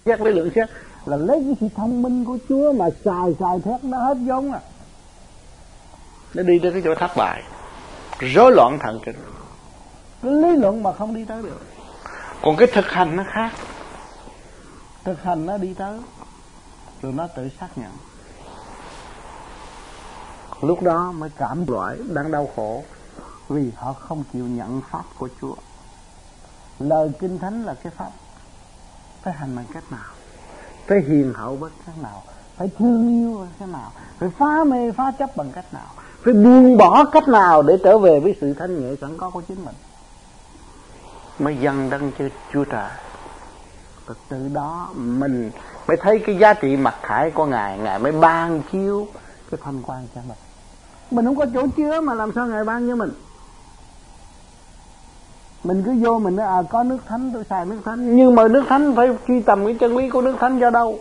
xét với lượng xét là lấy cái sự thông minh của Chúa mà xài thét nó hết vốn à. Nó đi tới cái chỗ thất bại, rối loạn thần kinh. Cái lý luận mà không đi tới được. Còn cái thực hành nó khác. Thực hành nó đi tới, rồi nó tự xác nhận. Lúc đó mới cảm loại đang đau khổ, vì họ không chịu nhận pháp của Chúa. Lời Kinh Thánh là cái pháp. Phải hành bằng cách nào? Phải hiền hậu bằng cách nào? Phải thương yêu bằng cách nào? Phải phá mê phá chấp bằng cách nào? Phải buông bỏ cách nào để trở về với sự thanh nhẹ sẵn có của chính mình, mới dâng đấng Chúa Trời. Và từ đó mình mới thấy cái giá trị mặc khải của Ngài. Ngài mới ban chiếu cái thanh quan cho mình. Mình không có chỗ chứa mà làm sao Ngài ban cho mình? Mình cứ vô mình nói có nước thánh tôi xài nước thánh, nhưng mà nước thánh phải truy tầm cái chân lý của nước thánh cho đâu.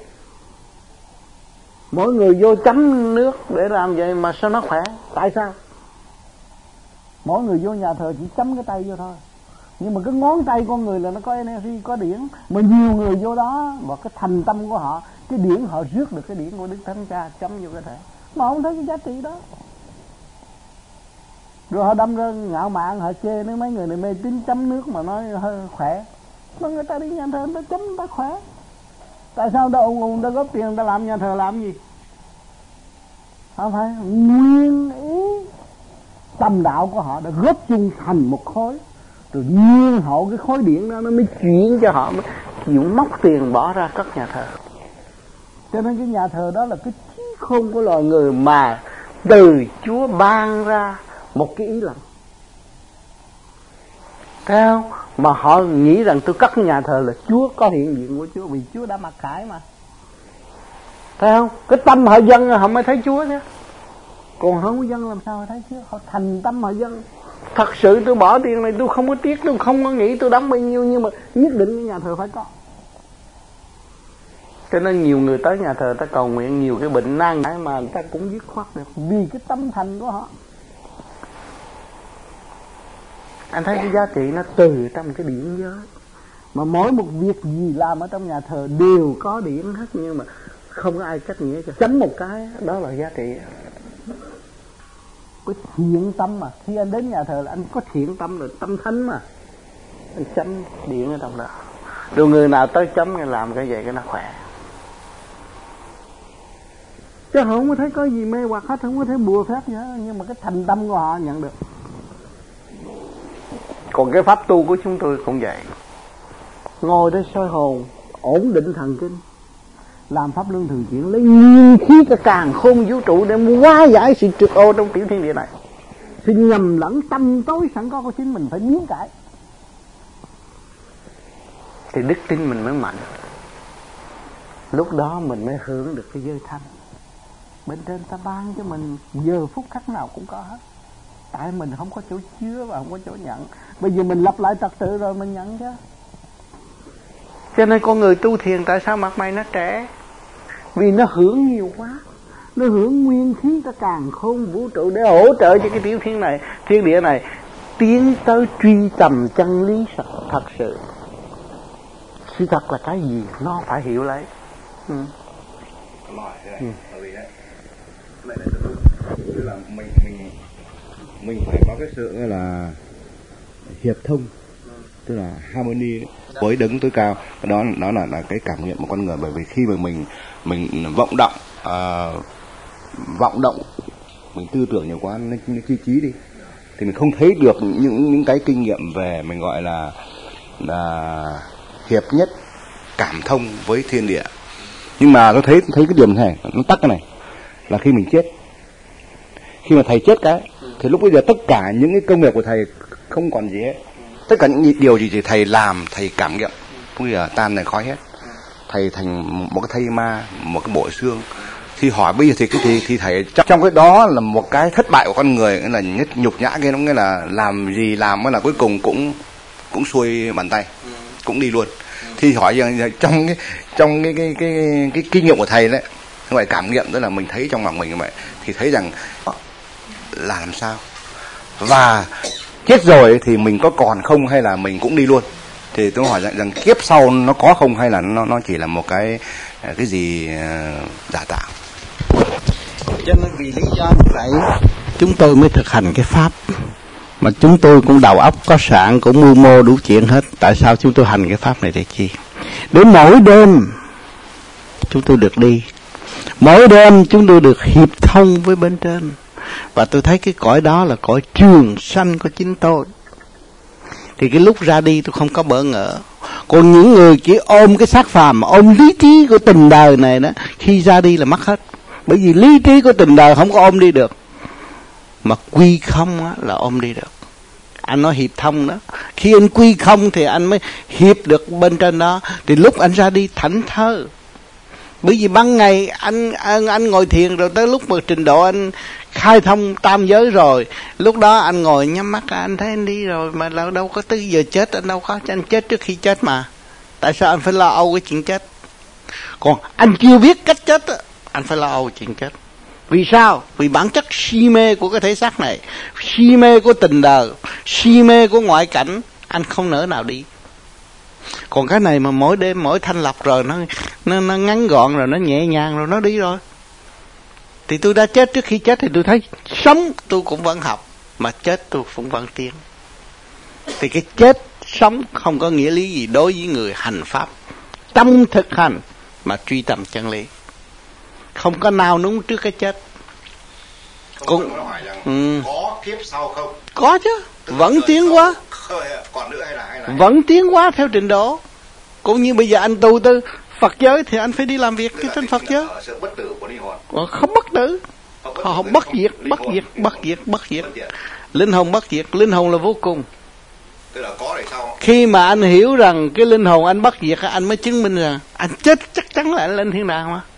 Mỗi người vô chấm nước để làm vậy mà sao nó khỏe? Tại sao? Mỗi người vô nhà thờ chỉ chấm cái tay vô thôi, nhưng mà cái ngón tay con người là nó có energy, có điển. Mà nhiều người vô đó và cái thành tâm của họ, cái điển họ rước được cái điển của Đức Thánh Cha chấm vô cái thể, mà không thấy cái giá trị đó. Rồi họ đâm ra ngạo mạn, họ chê nếu mấy người này mê tín chấm nước mà nói hơi khỏe. Mà người ta đi nhà thờ người ta chấm người ta khỏe. Tại sao người ta ùn ta góp tiền người ta làm nhà thờ làm gì? Không phải nguyên ý tâm đạo của họ đã góp chung thành một khối, rồi nhiên hậu cái khối điện đó nó mới chuyển cho họ, mới chịu móc tiền bỏ ra cất nhà thờ. Cho nên cái nhà thờ đó là cái trí khôn của loài người mà từ Chúa ban ra một cái ý lặng. Thấy không? Mà họ nghĩ rằng tôi cất nhà thờ là Chúa, có hiện diện của Chúa, vì Chúa đã mặc khải mà. Thấy không? Cái tâm họ dâng họ mới thấy Chúa chứ. Còn không có dâng làm sao họ thấy Chúa? Họ thành tâm họ dâng. Thật sự tôi bỏ tiền này tôi không có tiếc, tôi không có nghĩ tôi đóng bao nhiêu, nhưng mà nhất định cái nhà thờ phải có. Cho nên nhiều người tới nhà thờ ta cầu nguyện, nhiều cái bệnh nan giải mà người ta cũng dứt khoát được, vì cái tâm thành của họ. Anh thấy cái giá trị nó từ trong cái điển giới. Mà mỗi một việc gì làm ở trong nhà thờ đều có điển hết, nhưng mà không có ai cách nghĩa cho. Chấm một cái, đó là giá trị. Có thiện tâm mà. Khi anh đến nhà thờ là anh có thiện tâm rồi, tâm thánh mà. Anh chấm điển ở trong đó. Rồi người nào tới chấm người làm cái vậy cái nó khỏe. Chứ họ không có thấy có gì mê hoặc hết, không có thấy bùa phép gì hết, nhưng mà cái thành tâm của họ nhận được. Còn cái pháp tu của chúng tôi cũng vậy. Ngồi để soi hồn, ổn định thần kinh, làm pháp luân thường chuyển, lấy nguyên khí cả càn khôn vũ trụ để hóa giải sự trượt ô trong tiểu thiên địa này. Sự nhầm lẫn tâm tối sẵn có của chính mình phải biến cải, thì đức tin mình mới mạnh. Lúc đó mình mới hưởng được cái giới thanh. Bên trên ta ban cho mình giờ phút khắc nào cũng có hết. Tại mình không có chỗ chứa và không có chỗ nhận. Bây giờ mình lập lại trật tự rồi mình nhận chứ. Cho nên con người tu thiền tại sao mặt mày nó trẻ? Vì nó hưởng nhiều quá. Nó hưởng nguyên khí cả càn khôn vũ trụ để hỗ trợ cho cái tiểu thiên này, thiên địa này tiến tới truy tầm chân lý thật sự. Sự thật là cái gì nó phải hiểu lấy. Tức là mình phải có cái sự là hiệp thông, tức là harmony với đấng tối cao. Đó là cái cảm nghiệm của con người. Bởi vì khi mà mình vọng động mình tư tưởng nhiều quá, nó chi trí đi, thì mình không thấy được những cái kinh nghiệm về mình gọi là hiệp nhất, cảm thông với thiên địa. Nhưng mà tôi thấy cái điểm này nó tắc cái này là khi mình chết. Khi mà thầy chết cái thì lúc bây giờ tất cả những cái công việc của thầy không còn gì hết. Tất cả những điều gì thì thầy làm, thầy cảm nghiệm, bây giờ tan này khói hết. Thầy thành một cái thây ma, một cái bộ xương. Thì hỏi bây giờ thì thầy trong cái đó là một cái thất bại của con người, là nhất nhục nhã kia, nó nghĩa là làm gì làm là cuối cùng cũng xuôi bàn tay, cũng đi luôn. Thì hỏi rằng trong cái kinh nghiệm của thầy đấy, gọi cảm nghiệm, tức là mình thấy trong lòng mình như vậy, thì thấy rằng là làm sao, và chết rồi thì mình có còn không hay là mình cũng đi luôn. Thì tôi hỏi rằng kiếp sau nó có không, hay là nó chỉ là một cái gì giả tạo? Cho nên vì lý do như vậy chúng tôi mới thực hành cái pháp. Mà chúng tôi cũng đầu óc có sẵn, cũng mưu mô đủ chuyện hết. Tại sao chúng tôi hành cái pháp này để chi? Để mỗi đêm chúng tôi được đi, mỗi đêm chúng tôi được hiệp thông với bên trên. Và tôi thấy cái cõi đó là cõi trường sanh của chính tôi. Thì cái lúc ra đi tôi không có bỡ ngỡ. Còn những người chỉ ôm cái xác phàm, ôm lý trí của tình đời này đó, khi ra đi là mất hết. Bởi vì lý trí của tình đời không có ôm đi được, mà quy không á, là ôm đi được. Anh nói hiệp thông đó, khi anh quy không thì anh mới hiệp được bên trên đó. Thì lúc anh ra đi thảnh thơi. Bởi vì ban ngày anh ngồi thiền rồi, tới lúc mà trình độ anh khai thông tam giới rồi, lúc đó anh ngồi nhắm mắt anh thấy anh đi rồi. Mà đâu có tới giờ chết, anh đâu có, anh chết trước khi chết mà. Tại sao anh phải lo âu cái chuyện chết? Còn anh chưa biết cách chết, anh phải lo âu chuyện chết. Vì sao? Vì bản chất si mê của cái thể xác này, si mê của tình đời, si mê của ngoại cảnh, anh không nỡ nào đi. Còn cái này mà mỗi đêm mỗi thanh lập rồi, nó ngắn gọn rồi, nó nhẹ nhàng rồi, nó đi rồi. Thì tôi đã chết trước khi chết thì tôi thấy sống tôi cũng vẫn học, mà chết tôi cũng vẫn tiến. Thì cái chết sống không có nghĩa lý gì đối với người hành pháp. Trong thực hành mà truy tầm chân lý, không có nào núng trước cái chết. Cũng hỏi rằng có kiếp sau không? Có chứ, vẫn tiến hóa. Còn nữa hay là vẫn tiến hóa theo trình độ. Cũng như bây giờ anh tu tư Phật giới thì anh phải đi làm việc cái trên Phật giới. Sự bất tử của linh hồn. Không bất tử, họ bất diệt. Linh hồn bất diệt, linh hồn là vô cùng. Tức là có để sau. Khi mà anh hiểu rằng cái linh hồn anh bất diệt, anh mới chứng minh rằng anh chết chắc chắn là anh lên thiên đàng mà.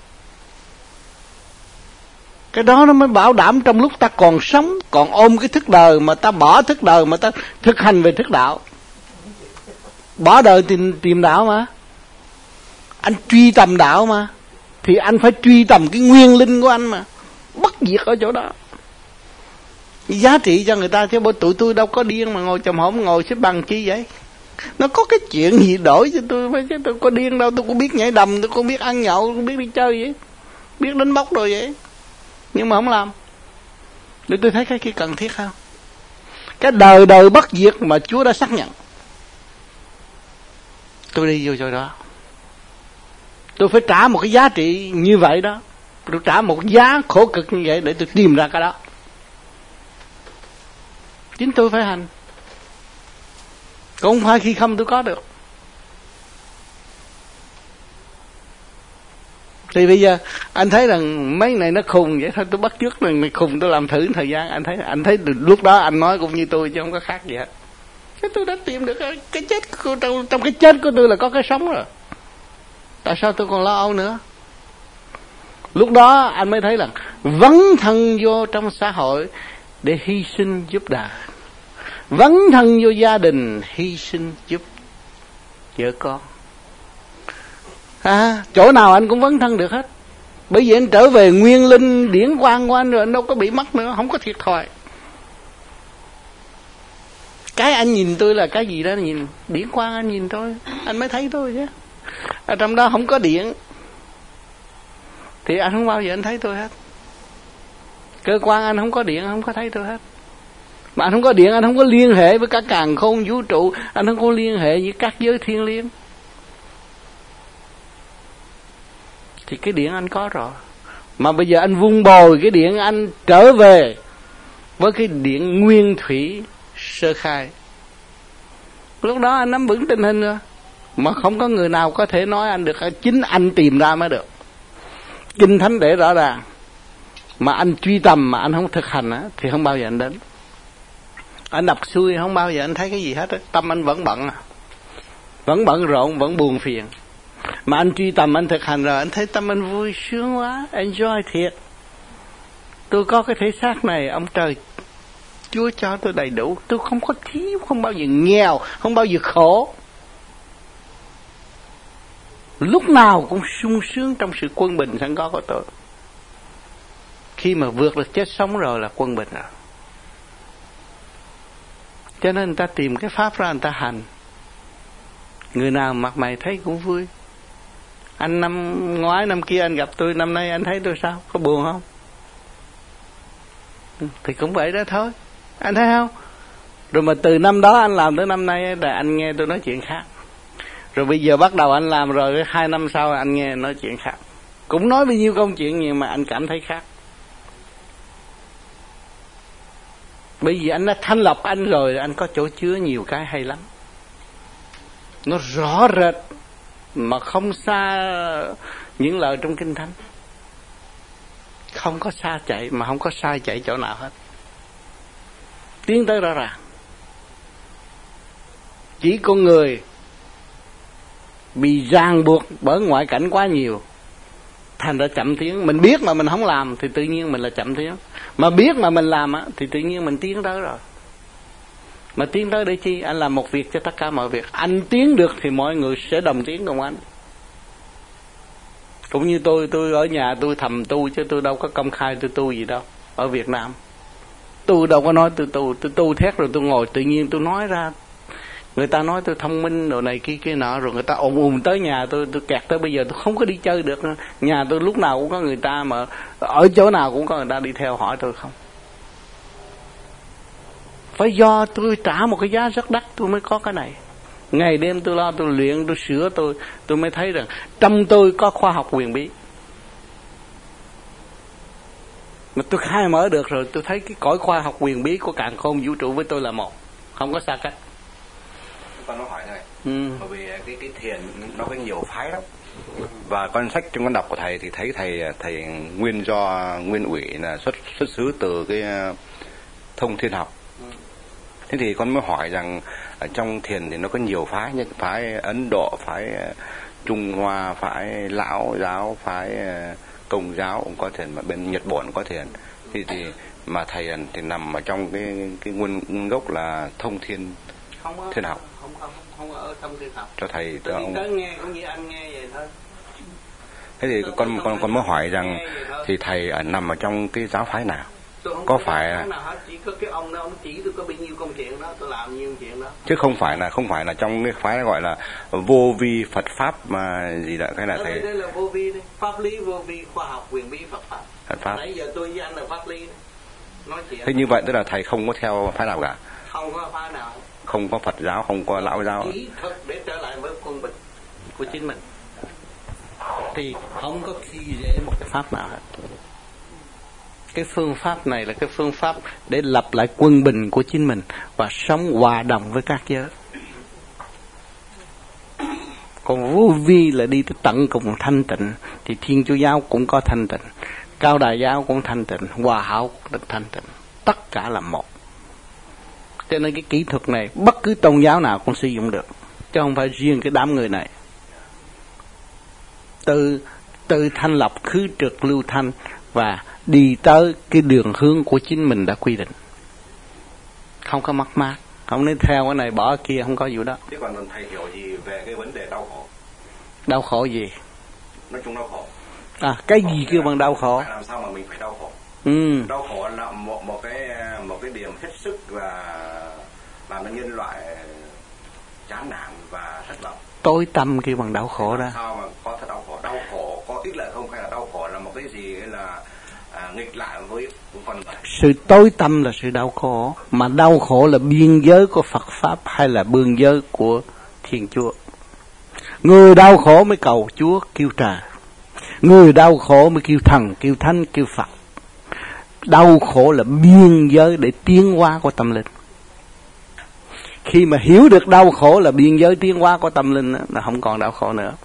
Cái đó nó mới bảo đảm trong lúc ta còn sống, còn ôm cái thức đời mà ta bỏ thức đời mà ta thực hành về thức đạo. Bỏ đời tìm đạo mà. Anh truy tầm đạo mà, thì anh phải truy tầm cái nguyên linh của anh mà. Bất diệt ở chỗ đó. Giá trị cho người ta, chứ bởi tụi tôi đâu có điên mà ngồi chồm hổm ngồi xếp bằng chi vậy. Nó có cái chuyện gì đổi cho tôi, chứ tôi có điên đâu. Tôi cũng biết nhảy đầm, tôi cũng biết ăn nhậu, tôi cũng biết đi chơi vậy, biết đánh bốc rồi vậy, nhưng mà không làm. Để tôi thấy cái kia cần thiết không? Cái đời bất diệt mà Chúa đã xác nhận, tôi đi vô chỗ đó. Tôi phải trả một cái giá trị như vậy đó. Tôi trả một giá khổ cực như vậy để tôi tìm ra cái đó. Chính tôi phải hành, không phải khi không tôi có được. Thì bây giờ anh thấy rằng mấy này nó khùng vậy thôi, tôi bắt chước này khùng, tôi làm thử thời gian. Anh thấy lúc đó anh nói cũng như tôi chứ không có khác gì hết. Thế tôi đã tìm được cái chết của, trong cái chết của tôi là có cái sống rồi. Tại sao tôi còn lo âu nữa? Lúc đó anh mới thấy là vấn thân vô trong xã hội để hy sinh giúp đời, vấn thân vô gia đình hy sinh giúp vợ con. Chỗ nào anh cũng vấn thân được hết. Bởi vì anh trở về nguyên linh điển quang của anh rồi, anh đâu có bị mất nữa, không có thiệt thòi. Cái anh nhìn tôi là cái gì đó, nhìn điển quang anh nhìn tôi, anh mới thấy tôi chứ. Ở trong đó không có điện thì anh không bao giờ anh thấy tôi hết. Cơ quan anh không có điện, không có thấy tôi hết. Mà anh không có điện, anh không có liên hệ với các càn khôn vũ trụ, anh không có liên hệ với các giới thiên liêng. Thì cái điện anh có rồi. Mà bây giờ anh vun bồi cái điện, anh trở về với cái điện nguyên thủy sơ khai. Lúc đó anh nắm vững tình hình rồi, mà không có người nào có thể nói anh được, chính anh tìm ra mới được. Kinh thánh để rõ ràng, mà anh truy tầm mà anh không thực hành á, thì không bao giờ anh đến. Anh đọc xuôi không bao giờ anh thấy cái gì hết á. Tâm anh vẫn bận, vẫn bận rộn, vẫn buồn phiền. Mà anh truy tầm, anh thực hành rồi, anh thấy tâm anh vui sướng quá, enjoy thiệt. Tôi có cái thể xác này, ông trời Chúa cho tôi đầy đủ, tôi không có thiếu, không bao giờ nghèo, không bao giờ khổ. Lúc nào cũng sung sướng trong sự quân bình sẵn có của tôi. Khi mà vượt được chết sống rồi là quân bình rồi. Cho nên người ta tìm cái pháp ra người ta hành. Người nào mặt mày thấy cũng vui. Anh năm ngoái năm kia anh gặp tôi, năm nay anh thấy tôi sao? Có buồn không? Thì cũng vậy đó thôi. Anh thấy không? Rồi mà từ năm đó anh làm tới năm nay là anh nghe tôi nói chuyện khác. Rồi bây giờ bắt đầu anh làm rồi 2 năm sau anh nghe nói chuyện khác. Cũng nói bao nhiêu công chuyện nhưng mà anh cảm thấy khác. Bởi vì anh đã thanh lọc anh rồi, anh có chỗ chứa nhiều cái hay lắm. Nó rõ rệt mà không xa những lời trong Kinh Thánh. Không có xa chạy mà không có sai chạy chỗ nào hết. Tiến tới rõ ràng. Chỉ con người bị ràng buộc bởi ngoại cảnh quá nhiều, thành ra chậm tiến. Mình biết mà mình không làm thì tự nhiên mình là chậm tiến. Mà biết mà mình làm thì tự nhiên mình tiến tới rồi. Mà tiến tới để chi? Anh làm một việc cho tất cả mọi việc. Anh tiến được thì mọi người sẽ đồng tiến cùng anh. Cũng như tôi ở nhà tôi thầm tu chứ tôi đâu có công khai tôi tu gì đâu. Ở Việt Nam tôi đâu có nói tôi tu thét rồi tôi ngồi tự nhiên tôi nói ra. Người ta nói tôi thông minh đồ này kia nọ, rồi người ta ùn tới nhà tôi kẹt tới bây giờ tôi không có đi chơi được nữa. Nhà tôi lúc nào cũng có người ta, mà ở chỗ nào cũng có người ta đi theo hỏi tôi không. Phải do tôi trả một cái giá rất đắt tôi mới có cái này. Ngày đêm tôi lo, tôi luyện, tôi sửa, tôi mới thấy rằng trong tôi có khoa học huyền bí. Mà tôi khai mở được rồi, tôi thấy cái cõi khoa học huyền bí của càn khôn vũ trụ với tôi là một, không có xa cách. Con nó hỏi này, bởi vì cái thiền nó có nhiều phái lắm. Và con sách trong con đọc của thầy thì thấy thầy nguyên ủy là xuất xứ từ cái thông thiên học. Thế thì con mới hỏi rằng ở trong thiền thì nó có nhiều phái, như phái Ấn Độ, phái Trung Hoa, phái Lão giáo, phái Công giáo cũng có thiền, mà bên Nhật Bản có thiền. Thì mà thầy thì nằm ở trong cái nguyên gốc là thông thiên học. Không ở thông thiên học. Cho thầy tôi ông tới nghe cũng như anh nghe vậy thôi. Thế thì con mới hỏi rằng thì thầy nằm ở trong cái giáo phái nào? Có phải nào hết, chỉ có cái ông đó ông chỉ tôi có bao nhiêu công chuyện đó, tôi làm nhiêu chuyện đó. Chứ không phải là trong cái phái gọi là vô vi Phật pháp mà gì đó, cái là thầy. Đây là vô vi đấy, pháp lý vô vi, khoa học huyền bí Phật pháp. Phật pháp. Nãy giờ tôi với anh là pháp lý đấy. Nói chuyện. Thế như vậy tức là thầy không có theo phái nào cả? Không có phái nào. Không có Phật giáo, không có Lão giáo. Chỉ thực để trở lại với quân bình của chính mình. Thì không có khi dễ một cái pháp nào hết. Cái phương pháp này là cái phương pháp để lập lại quân bình của chính mình và sống hòa đồng với các giới. Còn vô vi là đi tới tận cùng thanh tịnh, thì Thiên Chúa giáo cũng có thanh tịnh, Cao Đài giáo cũng thanh tịnh, Hòa Hảo cũng thanh tịnh, tất cả là một. Cho nên cái kỹ thuật này bất cứ tôn giáo nào cũng sử dụng được, chứ không phải riêng cái đám người này. Từ thanh lọc khứ trượt lưu thanh và đi tới cái đường hướng của chính mình đã quy định, không có mất mát, không nên theo cái này bỏ cái kia, không có vụ đó. Thế còn thầy hiểu gì về cái vấn đề đau khổ? Đau khổ gì? Nói chung đau khổ. Cái gì kêu bằng đau khổ? Làm sao mà mình phải đau khổ? Đau khổ là một cái điểm hết sức là làm cho nhân loại chán nản và thất vọng. Tối tâm kêu bằng đau khổ đó. Sao mà có thể đau khổ? Đau khổ có ích lợi không, hay là đau khổ là một cái gì là nghịch lại với con người? Sự tối tâm là sự đau khổ, mà đau khổ là biên giới của Phật pháp hay là biên giới của Thiên Chúa. Người đau khổ mới cầu Chúa kêu trời, người đau khổ mới kêu thần, kêu thánh, kêu Phật. Đau khổ là biên giới để tiến hóa của tâm linh. Khi mà hiểu được đau khổ là biên giới tiến hóa của tâm linh là không còn đau khổ nữa.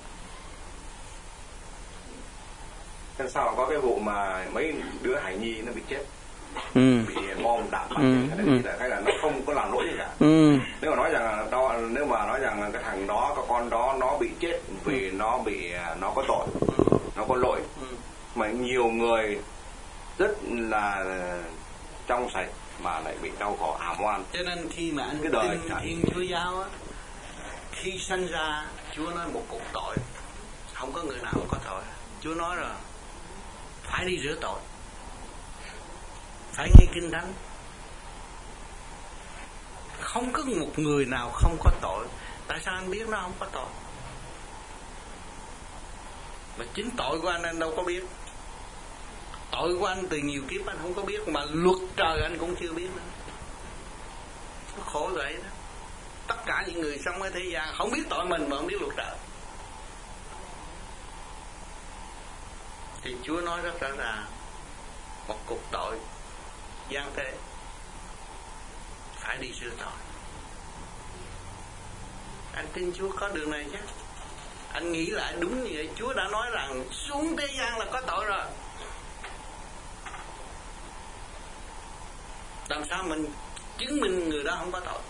Thế sao có cái vụ mà mấy đứa hài nhi nó bị chết, bị bom đạn bắn, hay là nó không có làm lỗi gì cả. Nếu mà nói rằng cái thằng đó, cái con đó nó bị chết vì nó có tội, nó có lỗi, mà nhiều người rất là trong sạch mà lại bị đau khổ ảm oan. Cho nên khi mà anh tin Thiên Chúa giáo á, khi sanh ra Chúa nói một cuộc tội, không có người nào không có tội. Chúa nói rồi phải đi rửa tội, phải nghe kinh thánh. Không có một người nào không có tội, Tại sao anh biết nó không có tội? Mà chính tội của anh đâu có biết. Tội của anh từ nhiều kiếp anh không có biết, mà luật trời anh cũng chưa biết nữa. Nó khổ vậy đó. Tất cả những người sống ở thế gian không biết tội mình mà không biết luật trời. Thì Chúa nói rất rõ ràng, một cuộc tội gian thế phải đi sửa tội. Anh tin Chúa có đường này chứ? Anh nghĩ lại đúng như vậy, Chúa đã nói rằng xuống thế gian là có tội rồi. Làm sao mình chứng minh người đó không có tội?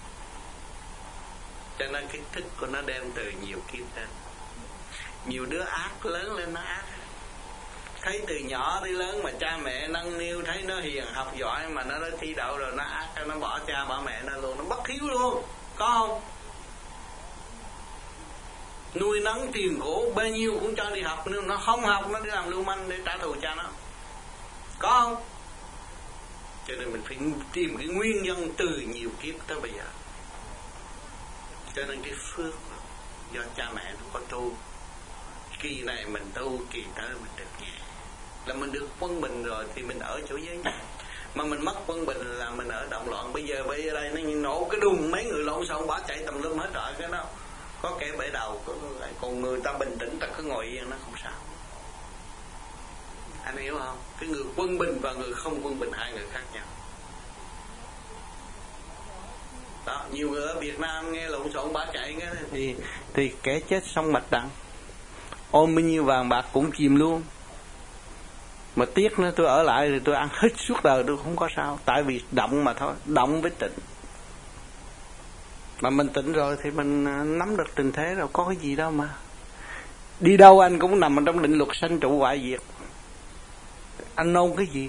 Cho nên cái thức của nó đem từ nhiều kiếp lên. Nhiều đứa ác lớn lên nó ác. Thấy từ nhỏ tới lớn mà cha mẹ nâng niu, thấy nó hiền học giỏi mà nó thi đậu rồi nó ác, nó bỏ cha bỏ mẹ nó luôn, nó bất hiếu luôn, có không? Nuôi nấng tiền khổ bao nhiêu cũng cho đi học, nhưng nó không học nó đi làm lưu manh để trả thù cha nó, có không? Cho nên mình phải tìm cái nguyên nhân từ nhiều kiếp tới bây giờ. Cho nên cái phước do cha mẹ nó có tu, kỳ này mình tu, kỳ tới mình được nhẹ. Là mình được quân bình rồi thì mình ở chỗ giới nhẹ. Mà mình mất quân bình là mình ở động loạn. Bây giờ đây nó nổ cái đùng, mấy người lộn xộn bỏ chạy tùm lum hết trọi cái đó. Có kẻ bể đầu, còn người ta bình tĩnh, ta cứ ngồi yên nó không sao. Anh hiểu không? Cái người quân bình và người không quân bình hai người khác nhau. Đó, nhiều người ở Việt Nam nghe lộn xộn bỏ chạy cái thì kẻ chết xong mạch đặng, ôm bao nhiêu vàng bạc cũng chìm luôn. Mà tiếc nữa, tôi ở lại thì tôi ăn hết suốt đời tôi không có sao, tại vì động mà thôi, động với tịnh. Mà mình tịnh rồi thì mình nắm được tình thế rồi, có cái gì đâu mà. Đi đâu anh cũng nằm trong định luật sanh trụ hoại diệt. Anh nôn cái gì?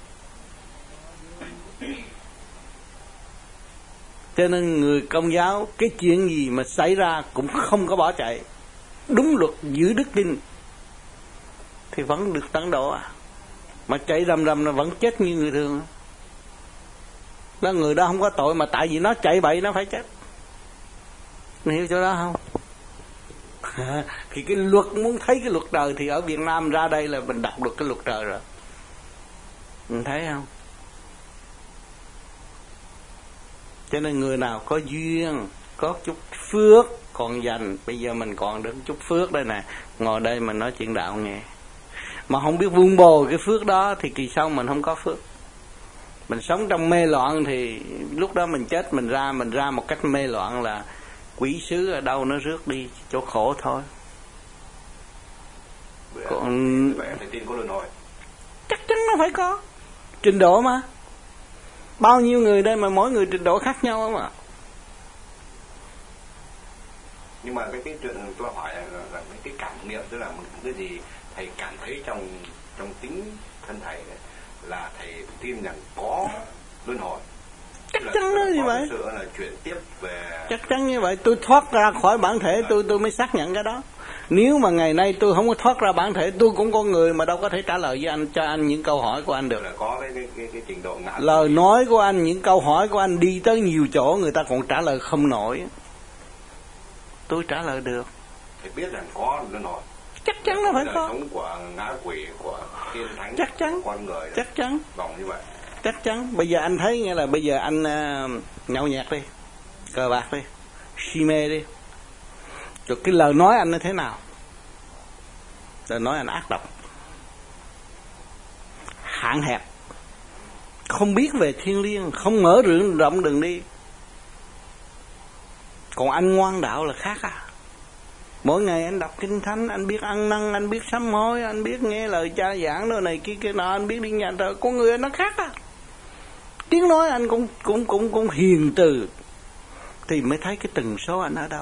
Cho nên người Công giáo, cái chuyện gì mà xảy ra cũng không có bỏ chạy. Đúng luật giữ đức tin thì vẫn được tấn độ à. Mà chạy rầm rầm là vẫn chết như người thường. Đó, người đó không có tội mà tại vì nó chạy bậy nó phải chết. Mình hiểu chỗ đó không? Thì cái luật, muốn thấy cái luật trời thì ở Việt Nam ra đây là mình đọc được cái luật trời rồi. Mình thấy không? Cho nên người nào có duyên, có chút phước còn dành, bây giờ mình còn được chút phước đây nè, ngồi đây mình nói chuyện đạo nghe. Mà không biết vun bồi cái phước đó thì kỳ sau mình không có phước. Mình sống trong mê loạn thì lúc đó mình chết, mình ra một cách mê loạn là quỷ sứ ở đâu nó rước đi chỗ khổ thôi. Còn phải tin có luân hồi. chắc chắn nó phải có trình độ mà. Bao nhiêu người đây mà mỗi người trình độ khác nhau không ạ? Nhưng mà cái chuyện tôi hỏi là cái cảm nghiệm, tức là cái gì thầy cảm thấy trong tính thân thầy này, là thầy tin rằng có luân hồi. Chắc chắn nó như vậy. Sự là chuyển tiếp về. Chắc chắn như vậy. Tôi thoát ra khỏi bản thể tôi mới xác nhận cái đó. Nếu mà ngày nay tôi không có thoát ra bản thể, tôi cũng con người mà đâu có thể trả lời với anh, cho anh những câu hỏi của anh được. Là có cái trình độ ngã. Lời nói của anh, những câu hỏi của anh đi tới nhiều chỗ người ta còn trả lời không nổi. Tôi trả lời được. Thầy biết rằng có luân hồi. Chắc chắn nó phải có. Sống của ngã quỷ, của thiên thánh, chắc chắn. Của con người. Chắc chắn. Vòng như vậy. Chắc chắn. Bây giờ anh thấy nghe là bây giờ anh nhậu nhẹt đi, cờ bạc đi, si mê đi, rồi cái lời nói anh nó thế nào? Lời nói anh ác độc, hạn hẹp, không biết về thiên liêng, không mở rộng đường đi. Còn anh ngoan đạo là khác à. Mỗi ngày anh đọc kinh thánh, anh biết ăn năn, anh biết sám hối, anh biết nghe lời cha giảng đồ này kia nọ, anh biết đi nhà thờ. Con người anh nó khác à. Tiếng nói anh cũng hiền từ, thì mới thấy cái tần số anh ở đâu.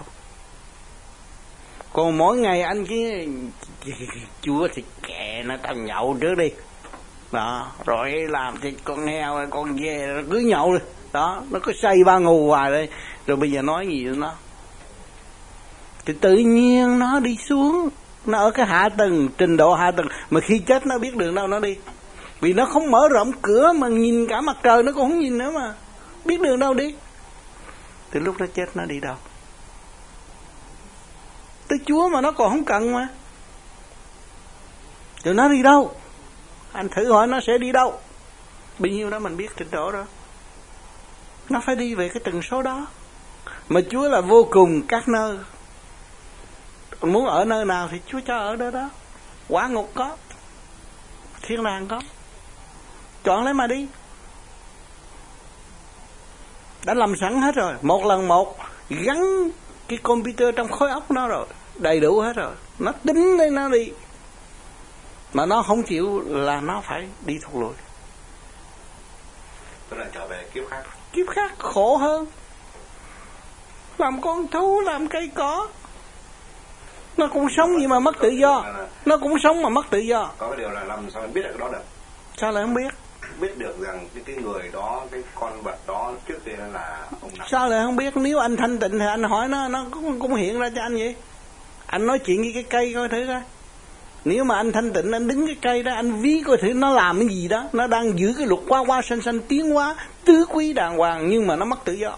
Còn mỗi ngày anh chỉ Chúa thì kệ nó, tao nhậu trước đi đó, rồi làm thì con heo con dê nó cứ nhậu đi đó, nó cứ say ba ngù hoài đây, rồi bây giờ nói gì nữa nó thì tự nhiên nó đi xuống, nó ở cái hạ tầng, trình độ hạ tầng, mà khi chết nó biết đường đâu nó đi, vì nó không mở rộng cửa mà nhìn cả mặt trời nó cũng không nhìn nữa, mà biết đường đâu đi, thì lúc nó chết nó đi đâu? tới Chúa mà nó còn không cần mà. Rồi nó đi đâu? Anh thử hỏi nó sẽ đi đâu? Bao nhiêu đó mình biết trình độ đó. Nó phải đi về cái tần số đó. Mà Chúa là vô cùng các nơi. Muốn ở nơi nào thì Chúa cho ở đó đó. Quả ngục có, thiên đàng có. Chọn lấy mà đi. Đã làm sẵn hết rồi. Một lần một gắn cái computer trong khối óc nó rồi. Đầy đủ hết rồi. Nó tính lên nó đi. Mà nó không chịu là nó phải đi thụt lùi. Tức là trở về kiếp khác. Kiếp khác khổ hơn. Làm con thú, làm cây cỏ. Nó cũng sống gì mà mất tự do. Nó cũng sống mà mất tự do. Có cái điều là làm sao biết được cái đó được? Sao lại không biết? Biết được rằng cái người đó, cái con vật đó trước kia là ông nào? Sao lại không biết? Nếu anh thanh tịnh thì anh hỏi nó cũng hiện ra cho anh vậy. Anh nói chuyện với cái cây coi thử coi. Nếu mà anh thanh tịnh, anh đứng cái cây đó, anh ví coi thử nó làm cái gì đó. Nó đang giữ cái luật hoa xanh xanh tiến hóa tứ quý đàng hoàng, nhưng mà nó mất tự do.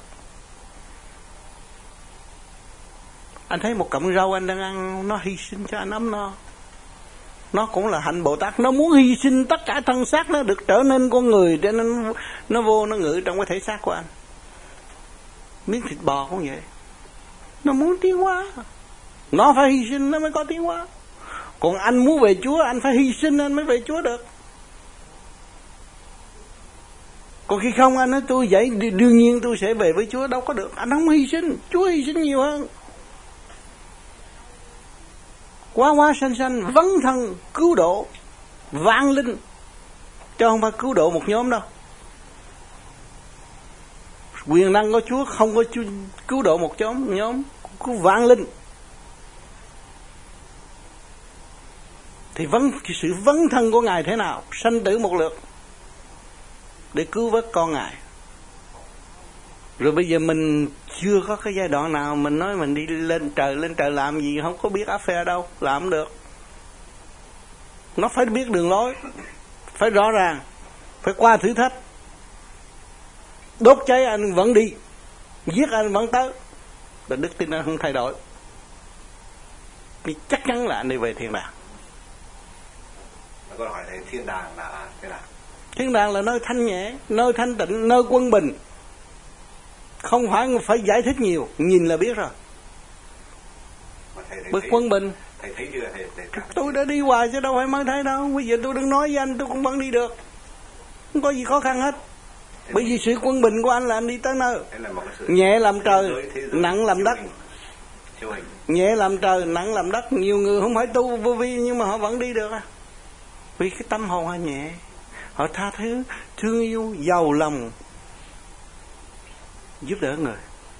Anh thấy một cọng rau anh đang ăn, nó hy sinh cho anh ấm no. Nó cũng là hạnh Bồ Tát. Nó muốn hy sinh tất cả thân xác nó được trở nên con người, cho nên nó vô nó ngự trong cái thể xác của anh. Miếng thịt bò cũng vậy. Nó muốn tiến hóa, nó phải hy sinh nó mới có tiến hóa. Còn anh muốn về Chúa, anh phải hy sinh anh mới về Chúa được. Còn khi không anh nói tôi vậy, đương nhiên tôi sẽ về với Chúa. Đâu có được, anh không hy sinh. Chúa hy sinh nhiều hơn. Hoa xanh xanh vấn thân cứu độ vạn linh, chứ không phải cứu độ một nhóm đâu. Quyền năng của Chúa không có cứu độ một nhóm, cứu vạn linh. Thì cái sự vấn thân của Ngài thế nào? Sanh tử một lượt để cứu vớt con Ngài. Rồi bây giờ mình chưa có cái giai đoạn nào mình nói mình đi lên trời làm gì, không có biết áp phê đâu, làm không được. Nó phải biết đường lối, phải rõ ràng, phải qua thử thách. Đốt cháy anh vẫn đi, giết anh vẫn tới. Và đức tin anh không thay đổi. Vì chắc chắn là anh đi về thiên đàng. Câu hỏi thầy, thiên đàng là thế nào? Thiên đàng là nơi thanh nhẹ, nơi thanh tịnh, nơi quân bình. Không phải giải thích nhiều, nhìn là biết rồi. Bực quân bình. Thầy thấy chưa? Thầy tôi đã đi hoài chứ đâu phải mới thấy đâu. Bây giờ tôi đừng nói với anh, tôi cũng vẫn đi được. Không có gì khó khăn hết. Bởi vì sự quân bình của anh là anh đi tới nơi. Nhẹ làm trời, nặng làm đất. Nhẹ làm trời, nặng làm đất. Nhiều người không phải tu vô vi nhưng mà họ vẫn đi được. Vì cái tâm hồn họ nhẹ, họ tha thứ, thương yêu, giàu lòng, giúp đỡ người.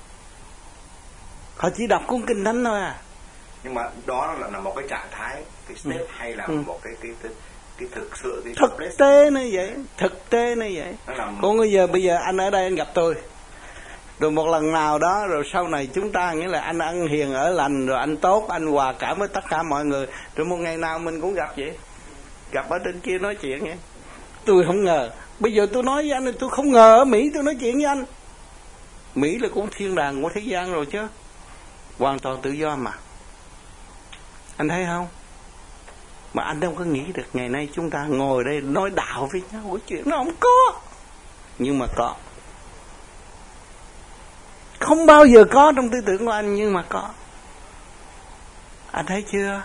Họ chỉ đọc cuốn kinh thánh thôi à. Nhưng mà đó là một cái trạng thái, cái step hay là một cái thực sự, cái thực tế như vậy, thực tế như vậy. Còn bây giờ anh ở đây anh gặp tôi, rồi một lần nào đó rồi sau này chúng ta nghĩa là anh ăn hiền ở lành, rồi anh tốt, anh hòa cảm với tất cả mọi người, rồi một ngày nào mình cũng gặp vậy, gặp ở trên kia nói chuyện vậy. Tôi không ngờ, bây giờ tôi nói với anh là tôi không ngờ ở Mỹ tôi nói chuyện với anh. Mỹ là cũng thiên đàng của thế gian rồi chứ, hoàn toàn tự do mà. Anh thấy không? Mà anh đâu có nghĩ được ngày nay chúng ta ngồi đây nói đạo với nhau, cái chuyện nó không có. Nhưng mà có. Không bao giờ có trong tư tưởng của anh, nhưng mà có. Anh thấy chưa?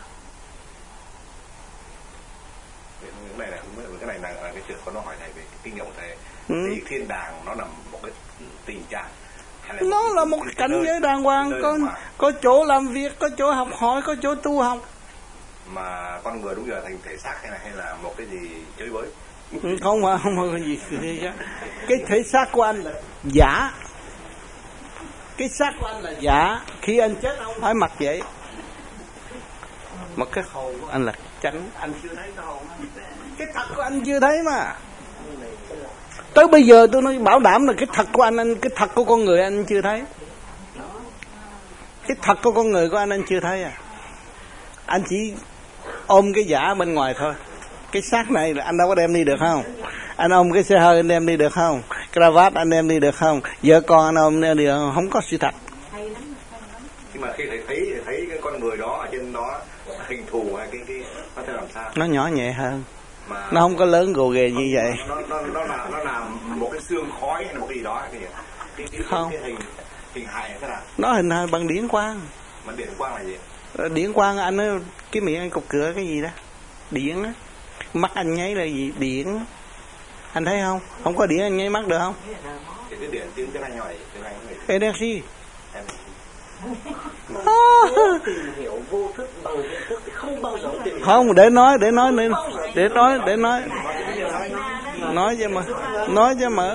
Cái này là cái chuyện có nó hỏi thầy về kinh nghiệm của thầy. Thì thiên đàng nó là một cái tình trạng, nó là một cái cảnh giới đàng hoàng, có chỗ làm việc, có chỗ học hỏi, có chỗ tu học. Mà con người đúng giờ thành thể xác hay là một cái gì chơi với? Không phải cái gì. Cái thể xác của anh là giả. Cái xác của anh là giả. Khi anh chết không phải mặc vậy. Mà cái hồn của anh là chánh. Anh chưa thấy cái hồn. Cái thật của anh chưa thấy mà. Tới bây giờ tôi nói bảo đảm là cái thật của anh, cái thật của con người anh chưa thấy. Cái thật của con người của anh chưa thấy à. Anh chỉ ôm cái giả bên ngoài thôi. Cái xác này là anh đâu có đem đi được không? Anh ôm cái xe hơi anh đem đi được không? Cravat anh đem đi được không? Vợ con anh ôm đem đi được không? Không có sự thật. Nhưng mà khi thầy thấy cái con người đó hình thù hay cái nó sẽ làm sao? Nó nhỏ nhẹ hơn, mà nó không có lớn gồ ghề như vậy. Nó là một cái xương khói hay là một cái gì đó thì không, cái hình hài thế nào? nó hình hài bằng điển quang. Mà điển quang là gì? Điển quang anh ấy, cái miệng anh cục cửa cái gì đó, điển á, mắt anh nháy là gì, điển. Anh thấy không? Không có điển anh nháy mắt được không? Thì cái điển tiếng anh hỏi tiếng Anh người. Energy. Tìm hiểu vô thức bằng hiện thức thì không bao giờ tìm hiểu. Không, để nói cho mà, nói cho mở.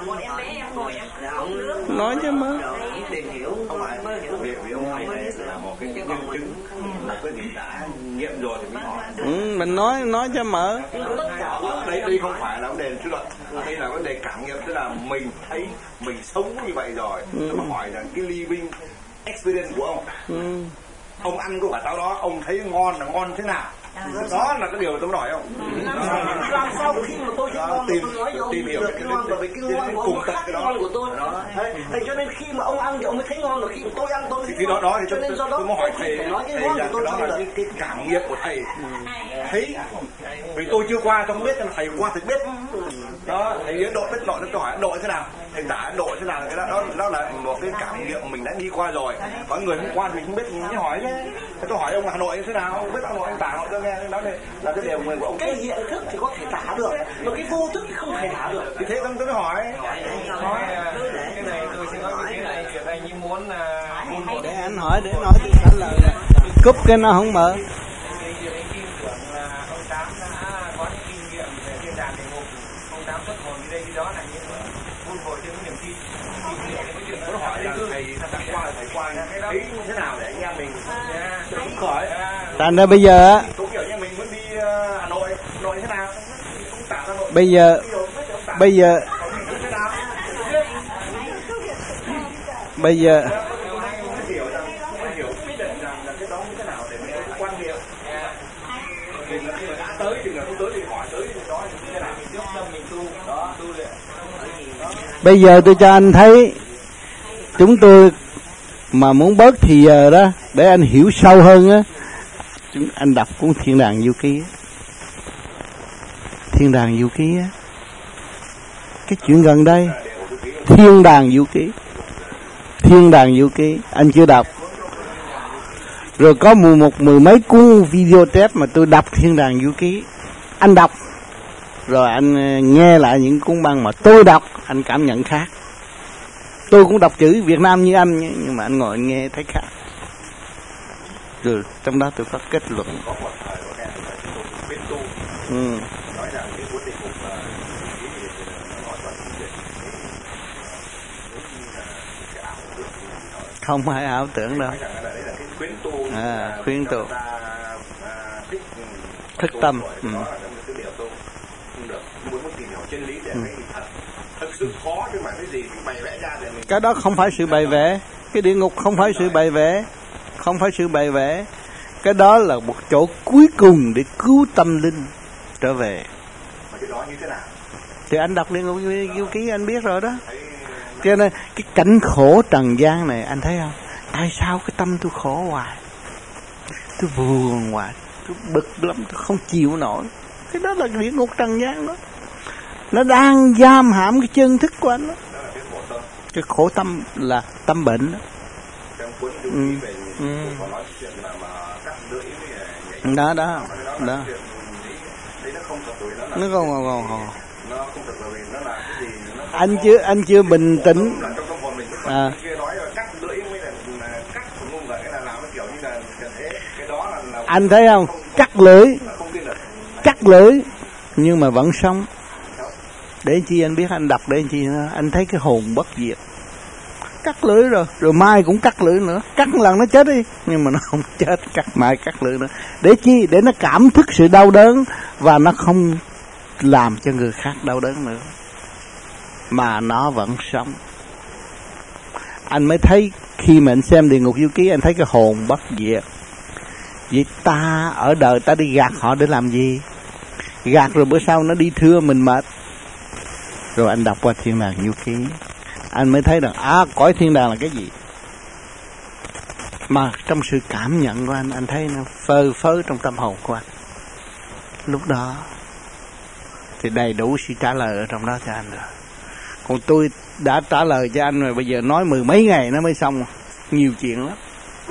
Nói cho mở. Tìm hiểu không phải mới hiểu. Vì ông thầy này là một cái nhân chứng, là cái gì đã nghiệm rồi thì mới hỏi. Mình nói cho mở. Đây không phải là vấn đề suy luận, đây là vấn đề cảm nghiệm, tức là mình thấy mình sống như vậy rồi. Tôi mà hỏi rằng cái living experience của ông, ông ăn cái quả táo đó, ông thấy ngon là ngon thế nào? Đó là cái điều tôi nói không? Làm sao khi mà tôi thấy ngon tôi nói với ông tìm hiểu được cái ngon, bởi vì cái ngon của ông khác cái ngon của tôi. Thế cho nên khi mà ông ăn thì ông mới thấy ngon, rồi khi mà tôi ăn tôi mới thì đó thì cho nên do đó tôi mới hỏi thầy nói cái ngon của tôi đó là cái cảm nghiệm của thầy. Thấy vì tôi chưa qua, tôi không biết, thầy qua thầy biết. Đó, thầy Ấn Độ biết nội, tôi hỏi Ấn Độ thế nào, thầy tả Ấn Độ thế nào, cái đó là một cái cảm nghiệm mình đã đi qua rồi. Có người không qua thì mình không biết, mình mới hỏi chứ. Tôi hỏi ông Hà Nội thế nào, ông biết Hà Nội, anh tả họ cho nghe, đó là cái điều người của ông. Cái hiện thức thì có thể tả được, mà cái vô thức thì không thể tả được. Thì thế tôi mới hỏi. Cái này tôi xin nói như thế này, việc anh như muốn Để anh hỏi, để nói tôi trả lời. Cúp cái nó không mở. Việc anh tin tưởng là ông Tám đã có những kinh nghiệm về thiên đàng địa ngục, ông Tám xuất hồn đi đây đi đó là những vun bồi thêm niềm tin. Tôi hỏi là thầy qua thấy thế nào để anh em mình cũng khỏi. Thành ra bây giờ á, Tôi kiểu như mình muốn đi Hà Nội thế nào? Cũng tả Hà Nội. bây giờ hiểu quyết định rằng là cái đó như thế nào để mình quan niệm. Mình là khi mà đã tới thì là không tới thì hỏi tới thì đó thì như thế nào mình trước tâm mình tu đó tu luyện. bây giờ tôi cho anh thấy chúng tôi mà muốn bớt thì giờ đó để anh hiểu sâu hơn á, anh đọc cuốn Thiên Đàng Du Ký. Thiên Đàng Du Ký á, cái chuyện gần đây, Thiên Đàng Du Ký, Thiên Đàng Du Ký anh chưa đọc. Rồi có mười mấy cuốn video tape mà tôi đọc Thiên Đàng Du Ký, anh đọc rồi anh nghe lại những cuốn băng mà tôi đọc, anh cảm nhận khác. Tôi cũng đọc chữ Việt Nam như anh, nhưng mà anh ngồi nghe thấy khác. Rồi trong đó tôi có kết luận. Nói rằng cái cuốn địa ngục không phải ảo tưởng đâu. Khuyến tu thức tâm. Cái đó không phải sự bày vẽ, cái địa ngục không phải sự bày vẽ, không phải sự bày vẽ. Cái đó là một chỗ cuối cùng để cứu tâm linh trở về. Thì anh đọc Địa Ngục Du Ký anh biết rồi đó. Cho nên cái cảnh khổ trần gian này anh thấy không? Tại sao cái tâm tôi khổ hoài, tôi buồn hoài, tôi bực lắm, tôi không chịu nổi. Cái đó là địa ngục trần gian đó. Nó đang giam hãm cái chân thức của anh đó. Cái khổ tâm là tâm bệnh đó. Đó. Nó không. Anh chưa bình tĩnh. Anh thấy không? Cắt lưỡi nhưng mà vẫn sống. Để chi anh biết, anh đọc để chi nữa. Anh thấy cái hồn bất diệt. Cắt lưỡi rồi mai cũng cắt lưỡi nữa. Cắt một lần nó chết đi, nhưng mà nó không chết, cắt mai cắt lưỡi nữa. Để chi? Để nó cảm thức sự đau đớn và nó không làm cho người khác đau đớn nữa, mà nó vẫn sống. Anh mới thấy khi mà anh xem Địa Ngục Du Ký, anh thấy cái hồn bất diệt. Vậy ta ở đời ta đi gạt họ để làm gì? Gạt rồi bữa sau nó đi thưa mình mệt. Rồi anh đọc qua Thiên Đàng Du Ký, anh mới thấy rằng cõi thiên đàng là cái gì. Mà trong sự cảm nhận của anh thấy nó phơ phớ trong tâm hồn của anh. Lúc đó thì đầy đủ sự trả lời ở trong đó cho anh rồi. Còn tôi đã trả lời cho anh rồi, bây giờ nói 10 mấy ngày nó mới xong. Nhiều chuyện lắm.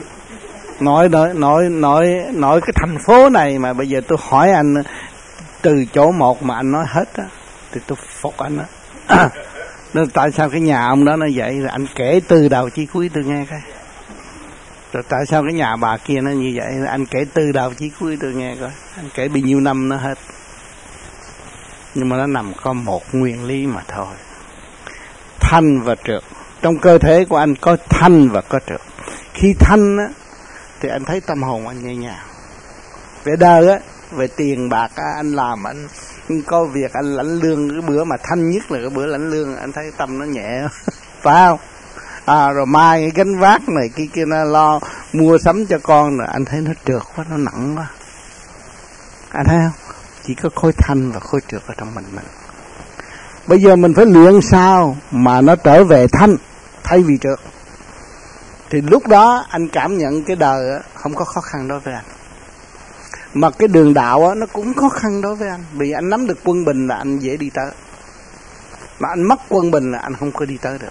Nói cái thành phố này mà bây giờ tôi hỏi anh từ chỗ một mà anh nói hết á, thì tôi phục anh á. Nên tại sao cái nhà ông đó nó vậy, rồi anh kể từ đầu chí cuối tôi nghe coi. Rồi tại sao cái nhà bà kia nó như vậy, rồi anh kể từ đầu chí cuối tôi nghe coi. Anh kể bao nhiêu năm nó hết. Nhưng mà nó nằm có một nguyên lý mà thôi. Thanh và trượt. Trong cơ thể của anh có thanh và có trượt. Khi thanh á thì anh thấy tâm hồn anh nhẹ nhàng. Về đời á, về tiền bạc á, anh làm anh có việc anh lãnh lương, cái bữa mà thanh nhất là cái bữa lãnh lương, anh thấy tâm nó nhẹ. Phải không? Rồi mai cái gánh vác này kia nó lo mua sắm cho con, rồi anh thấy nó trượt quá, nó nặng quá. Anh thấy không? Chỉ có khối thanh và khối trượt ở trong mình. Bây giờ mình phải luyện sao mà nó trở về thanh thay vì trượt. Thì lúc đó anh cảm nhận cái đời không có khó khăn đối với anh. Mà cái đường đạo nó cũng khó khăn đối với anh. Vì anh nắm được quân bình là anh dễ đi tới. Mà anh mất quân bình là anh không có đi tới được.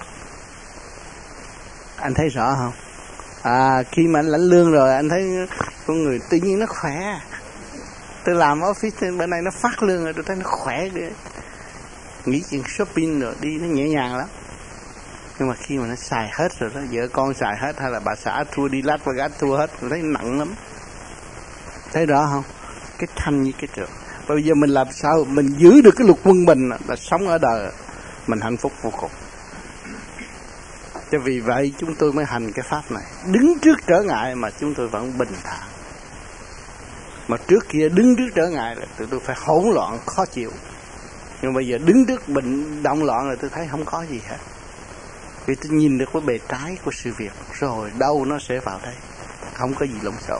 Anh thấy rõ không? Khi mà anh lãnh lương rồi anh thấy con người tự nhiên nó khỏe. Tôi làm office bên này nó phát lương rồi tôi thấy nó khỏe ghê. Nghĩ chuyện shopping rồi đi nó nhẹ nhàng lắm. Nhưng mà khi mà nó xài hết rồi đó, vợ con xài hết hay là bà xã thua đi Las Vegas thua hết, tôi thấy nặng lắm. Thấy rõ không? Cái thanh như cái trượt. Bây giờ mình làm sao mình giữ được cái luật quân bình là sống ở đời mình hạnh phúc vô cùng. Cho vì vậy chúng tôi mới hành cái pháp này. Đứng trước trở ngại mà chúng tôi vẫn bình thản. Mà trước kia đứng trước trở ngại là tụi tôi phải hỗn loạn khó chịu. Nhưng bây giờ đứng trước bệnh động loạn là tôi thấy không có gì hết. Vì tôi nhìn được cái bề trái của sự việc, rồi đâu nó sẽ vào đây. Không có gì lộn xộn.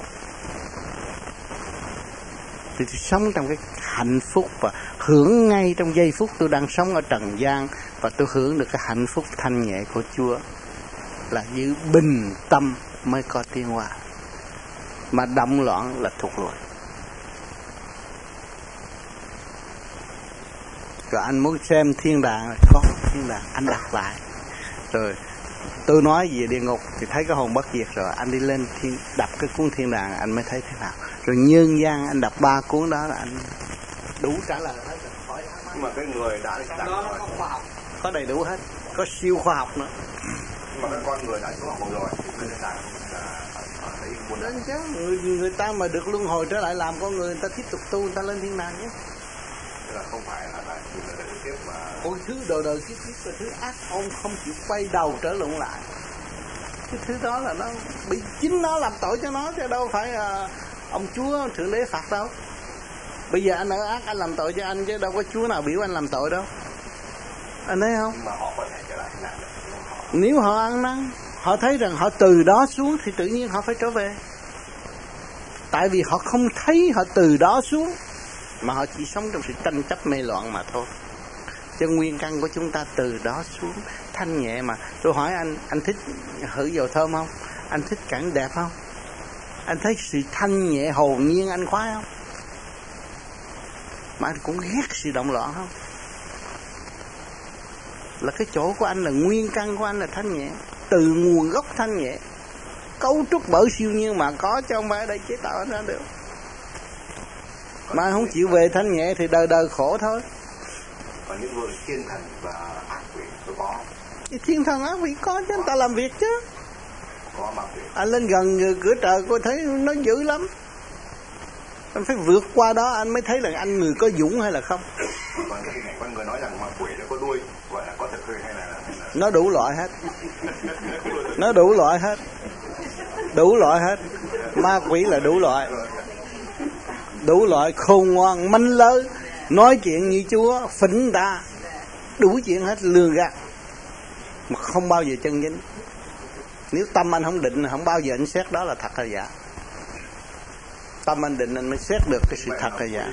Thì tôi sống trong cái hạnh phúc và hưởng ngay trong giây phút tôi đang sống ở trần gian. Và tôi hưởng được cái hạnh phúc thanh nhẹ của Chúa. Là giữ bình tâm mới có tiến hóa. Mà động loạn là thụt lùi. Rồi anh muốn xem thiên đàng, có thiên đàng, anh đặt lại. Rồi tôi nói về địa ngục thì thấy cái hồn bất diệt rồi. Anh đi lên đọc cái cuốn thiên đàng anh mới thấy thế nào. Rồi nhân gian anh đọc 3 cuốn đó là anh đủ trả lời hết rồi. Nhưng mà cái người đã trong đó nó có khoa học, có đầy đủ hết, có siêu khoa học nữa. Nhưng mà cái con người đã xuống học rồi thì cái thiên đàng thấy buồn đến chứ người ta mà được luân hồi trở lại làm con người ta tiếp tục tu, người ta lên thiên đàng chứ. Tức là không phải là đời tiếp mà ôi thứ đời kiếp là thứ ác ôn không chịu quay đầu trở lộn lại. Cái thứ đó là nó bị chính nó làm tội cho nó, chứ đâu phải ông Chúa Thượng Đế phạt đâu. Bây giờ anh ở ác anh làm tội cho anh, chứ đâu có Chúa nào biểu anh làm tội đâu. Anh thấy không? Nhưng mà họ có thể trở lại làm được. Nếu họ ăn năn, họ thấy rằng họ từ đó xuống thì tự nhiên họ phải trở về. Tại vì họ không thấy họ từ đó xuống, mà họ chỉ sống trong sự tranh chấp mê loạn mà thôi. Cho nguyên căn của chúng ta từ đó xuống thanh nhẹ mà. Tôi hỏi anh thích hửi dầu thơm không? Anh thích cảnh đẹp không? Anh thấy sự thanh nhẹ hồn nhiên anh khoái không? Mà anh cũng ghét sự động loạn không? Là cái chỗ của anh là nguyên căn của anh là thanh nhẹ. Từ nguồn gốc thanh nhẹ. Cấu trúc bởi siêu nhiên mà có, chứ không phải ở đây chế tạo anh ra được. Mà anh không chịu về thanh nhẹ thì đời đời khổ thôi. Còn những người thiên thần và ác quỷ tôi có. Thiên thần ác quỷ có chứ, người ta làm việc chứ. Có mà quỷ. Anh lên gần cửa trời cô thấy nó dữ lắm. Anh phải vượt qua đó anh mới thấy là anh người có dũng hay là không. Còn con người nói rằng ma quỷ nó có đuôi, gọi là có thật hay là nó đủ loại hết. Nó đủ loại hết. Đủ loại hết. Ma quỷ là đủ loại. Đủ loại khôn ngoan, manh lới, nói chuyện như Chúa, phỉnh ta, đủ chuyện hết, lừa gạt, mà không bao giờ chân chính. Nếu tâm anh không định, không bao giờ anh xét đó là thật hay giả. Tâm anh định anh mới xét được cái sự thật hay giả.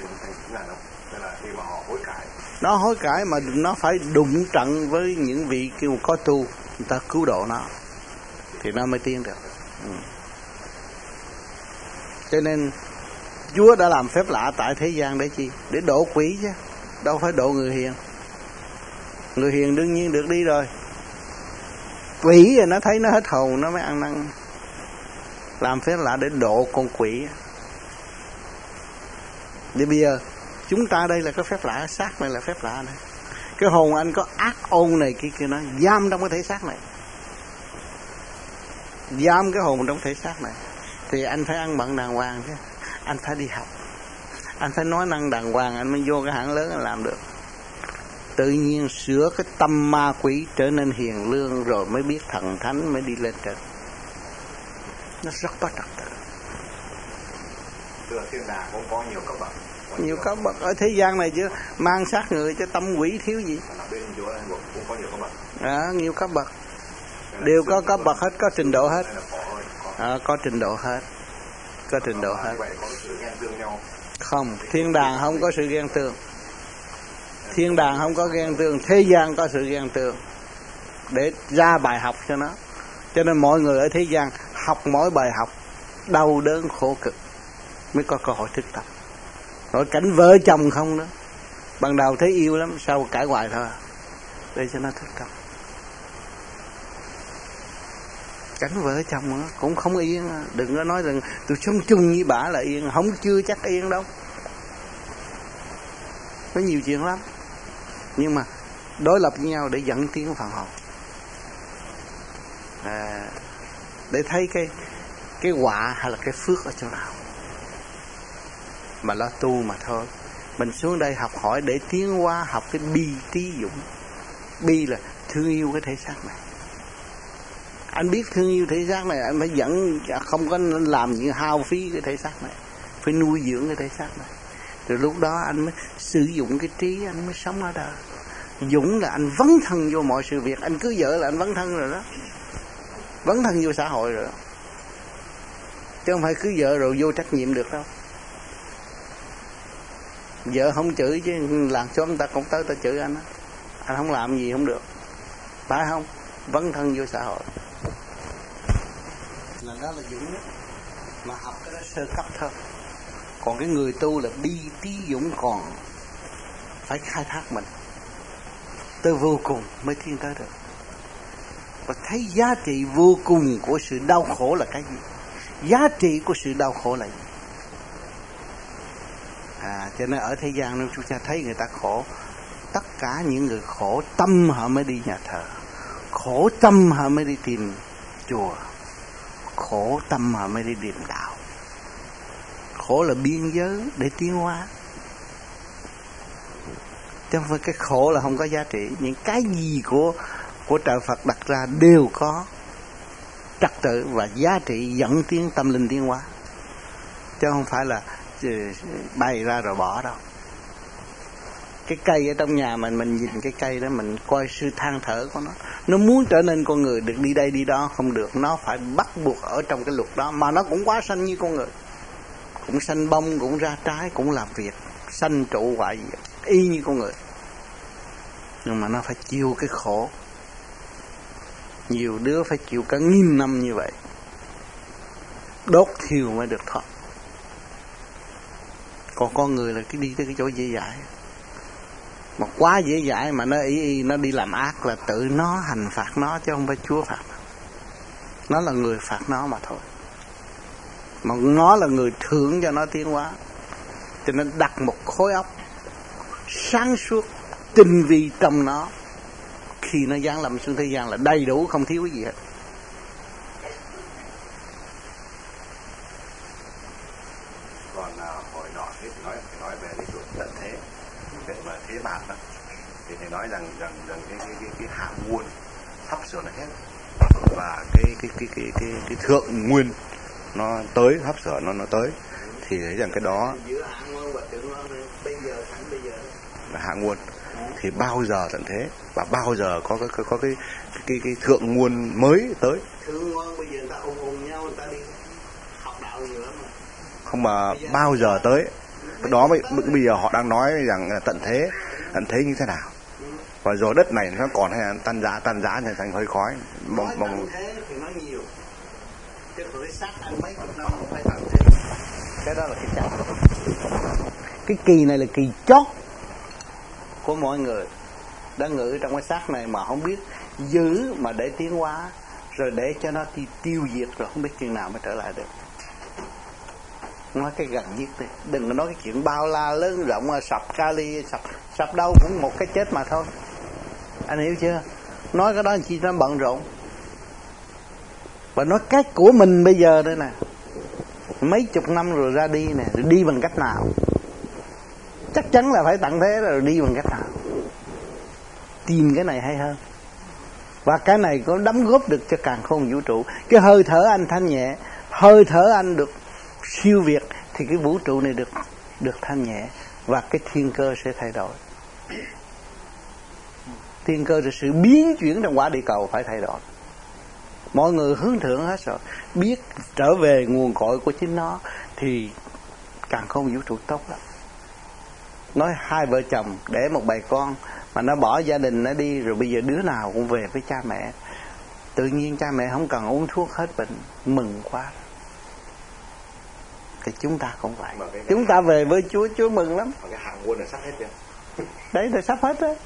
Nó hối cải mà nó phải đụng trận với những vị kêu có tu, người ta cứu độ nó, thì nó mới tiến được. Cho nên Chúa đã làm phép lạ tại thế gian để chi? Để độ quỷ chứ, đâu phải độ người hiền. Người hiền đương nhiên được đi rồi. Quỷ rồi nó thấy nó hết hồn nó mới ăn năn. Làm phép lạ để độ con quỷ. Thì bây giờ chúng ta đây là cái phép lạ, xác này là phép lạ này. Cái hồn anh có ác ôn này kia nó giam trong cái thể xác này, giam cái hồn trong thể xác này. Thì anh phải ăn bận đàng hoàng chứ. Anh phải đi học, anh phải nói năng đàng hoàng, anh mới vô cái hãng lớn anh làm được. Tự nhiên sửa cái tâm ma quỷ trở nên hiền lương rồi mới biết thần thánh, mới đi lên trên. Nó rất có trật tự. Từ thiên đàng cũng có nhiều cấp bậc. Nhiều cấp bậc ở thế gian này chứ, mang xác người cho tâm quỷ thiếu gì. Bên Chúa cũng có nhiều cấp bậc. Nhiều cấp bậc. Đều có cấp bậc hết, có trình độ hết. Có trình độ hết. Có trình độ hết. Không, thiên đàng không có sự ghen tương. Thiên đàng không có ghen tương, thế gian có sự ghen tương. Để ra bài học cho nó. Cho nên mọi người ở thế gian học mỗi bài học đau đớn khổ cực mới có cơ hội thức tập. Rồi cảnh vợ chồng không nữa. Ban đầu thấy yêu lắm, sau cãi hoài thôi. Để cho nó thức tập. Cảnh vợ chồng cũng không yên. Đừng có nói rằng tôi sống chung với bả là yên. Không, chưa chắc yên đâu. Có nhiều chuyện lắm. Nhưng mà đối lập với nhau để dẫn tiến phần hồn. Để thấy cái họa hay là cái phước ở chỗ nào. Mà lo tu mà thôi. Mình xuống đây học hỏi để tiến hóa, học cái bi trí dũng. Bi là thương yêu cái thể xác này. Anh biết thương yêu thể xác này, anh phải dẫn, không có làm những hao phí cái thể xác này, phải nuôi dưỡng cái thể xác này. Rồi lúc đó anh mới sử dụng cái trí, anh mới sống ở đời. Dũng là anh vấn thân vô mọi sự việc. Anh cưới vợ là anh vấn thân rồi đó, vấn thân vô xã hội rồi đó. Chứ không phải cưới vợ rồi vô trách nhiệm được đâu. Vợ không chửi chứ làng xóm người ta cũng tới ta chửi anh á. Anh không làm gì không được, phải không? Vấn thân vô xã hội là đó là dũng nhất. Mà học cái đó sơ cấp thôi. Còn cái người tu là bi trí dũng, còn phải khai thác mình tới vô cùng mới tiến tới được. Và thấy giá trị vô cùng của sự đau khổ là cái gì, giá trị của sự đau khổ là gì. Cho nên ở thế gian nếu chúng ta thấy người ta khổ, tất cả những người khổ tâm họ mới đi nhà thờ, khổ tâm họ mới đi tìm chùa, khổ tâm họ mới đi tìm đạo. Khổ là biên giới để tiến hóa, chứ không phải cái khổ là không có giá trị. Những cái gì của trời Phật đặt ra đều có trật tự và giá trị dẫn tiến tâm linh tiến hóa, chứ không phải là bày ra rồi bỏ đâu. Cái cây ở trong nhà mình nhìn cái cây đó, mình coi sự than thở của nó muốn trở nên con người, được đi đây đi đó không được, nó phải bắt buộc ở trong cái luật đó. Mà nó cũng quá sanh như con người, cũng sanh bông, cũng ra trái, cũng làm việc, sanh trụ hoại diệt y như con người. Nhưng mà nó phải chịu cái khổ. Nhiều đứa phải chịu cả 1000 năm như vậy, đốt thiêu mới được thoát. Còn con người là cái đi tới cái chỗ dễ dãi. Mà quá dễ dãi mà nó nó đi làm ác là tự nó hành phạt nó, chứ không phải Chúa phạt. Nó là người phạt nó mà thôi. Mà nó là người thưởng cho nó tiến hóa. Cho nên đặt một khối óc sáng suốt, tinh vi trong nó, khi nó giáng lâm xuống thế gian là đầy đủ, không thiếu cái gì hết. Còn hồi nọ thì nói về cái chuyện tận thế, để mà thế bản đó, thì thầy nói rằng cái hạ nguồn sắp sửa nó hết, và cái thượng nguyên nó tới, sắp sửa nó tới, thì thấy rằng cái đó là hạ nguồn. Thì bao giờ tận thế và bao giờ có cái thượng nguồn mới tới. Thượng nguồn bây giờ người ta ùng nhau, người ta đi học đạo nhiều lắm rồi. Không mà bao giờ tới. Cái đó bây giờ họ đang nói rằng là tận thế như thế nào. Và rồi đất này nó còn hay là tan rã thành hơi khói. Nói tận thế thì nói nhiều. Chứ xác anh mấy chục năm không phải thật thế. Cái đó là cái chắc. Cái kỳ này là kỳ chót của mọi người đã ngự trong cái xác này mà không biết giữ mà để tiến hóa, rồi để cho nó tiêu diệt, rồi không biết chừng nào mới trở lại được. Nói cái gần nhất đi, đừng có nói cái chuyện bao la lớn rộng, sập Kali, sập đâu cũng một cái chết mà thôi. Anh hiểu chưa? Nói cái đó chi nó bận rộn. Và nói cái của mình bây giờ đây nè, mấy chục năm rồi ra đi nè, rồi đi bằng cách nào? Chắc chắn là phải tận thế rồi, đi bằng cách nào? Tìm cái này hay hơn. Và cái này có đóng góp được cho càn khôn vũ trụ. Cái hơi thở anh thanh nhẹ, hơi thở anh được siêu việt, thì cái vũ trụ này được thanh nhẹ, và cái thiên cơ sẽ thay đổi. Thiên cơ là sự biến chuyển trong quả địa cầu phải thay đổi. Mọi người hướng thượng hết rồi, biết trở về nguồn cội của chính nó, thì càn khôn vũ trụ tốt lắm. Nói hai vợ chồng để một bầy con mà nó bỏ gia đình nó đi, rồi bây giờ đứa nào cũng về với cha mẹ, tự nhiên cha mẹ không cần uống thuốc hết bệnh, mừng quá. Thì chúng ta cũng vậy, chúng ta về với Chúa, Chúa mừng lắm. Mà cái hàng quân là sắp hết chưa? Đấy là sắp hết đấy.